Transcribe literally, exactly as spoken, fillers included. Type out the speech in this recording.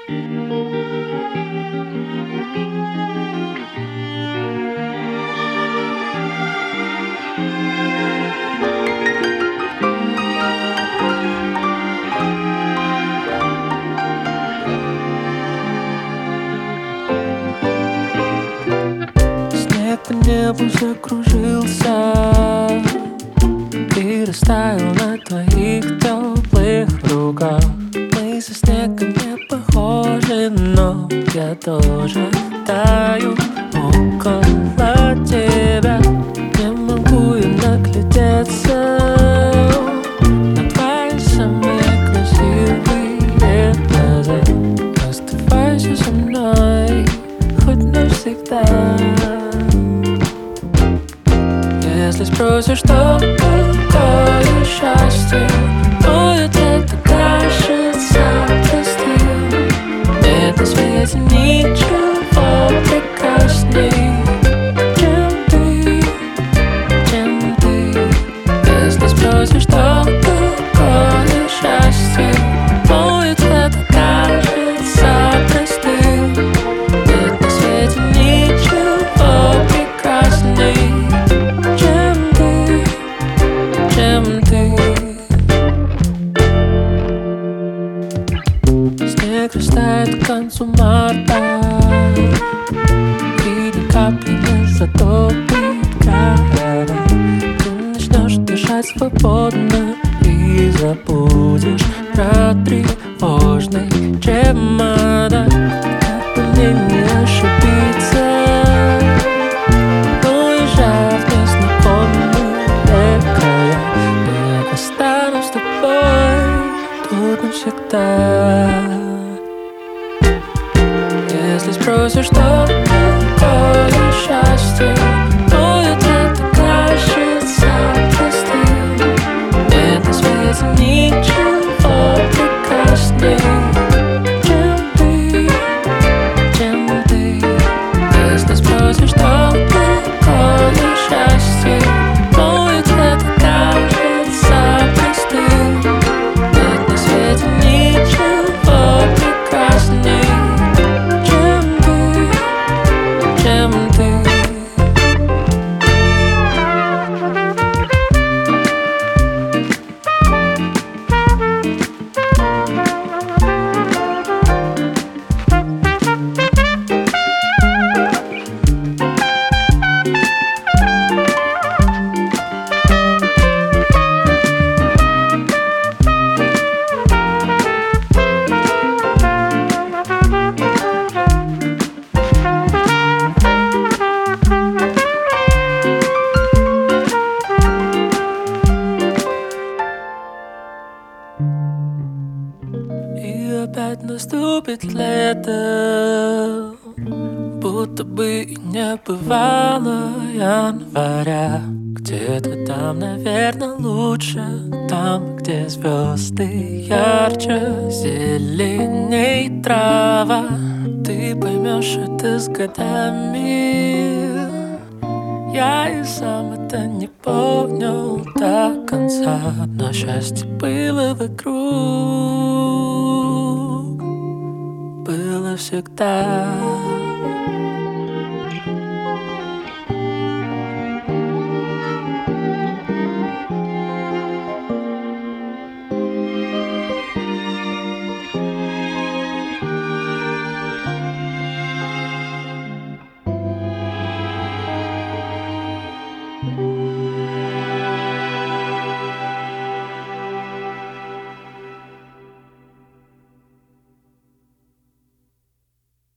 Снег по небу закружился и растаял на твоих теплых руках. Мы со снегом не похожи, но я тоже таю около тебя. Не могу я наглядеться на твои самые красивые глаза. Оставайся со мной хоть навсегда. Если спросишь, что такое счастье, будет это кажется простым. Нет на свете ничего прекрасней, чем ты, чем ты. Если спросишь, что такое счастье, будет это кажется простым. Нет на свете ничего прекрасней, чем ты, чем ты. Снег растает к концу марта, и ни капли не затопит города. Ты начнешь дышать свободно и забудешь про тревожный чемодан. Как бы мне не ошибиться, уезжая в незнакомые края, я останусь с тобой тут навсегда. Если спросишь, что такое счастье, будет это кажется простым. Нет на свете ничего прекрасней, чем ты, чем ты. Если спросишь, что такое счастье, будет это кажется простым. Нет на свете ничего прекрасней, чем ты, чем ты. И опять наступит лето, будто бы и не бывало января. Где-то там, наверное, лучше, там, где звезды ярче, зеленей трава. Ты поймешь это с годами. Я и сам это не понял до конца, но счастье было вокруг, было всегда.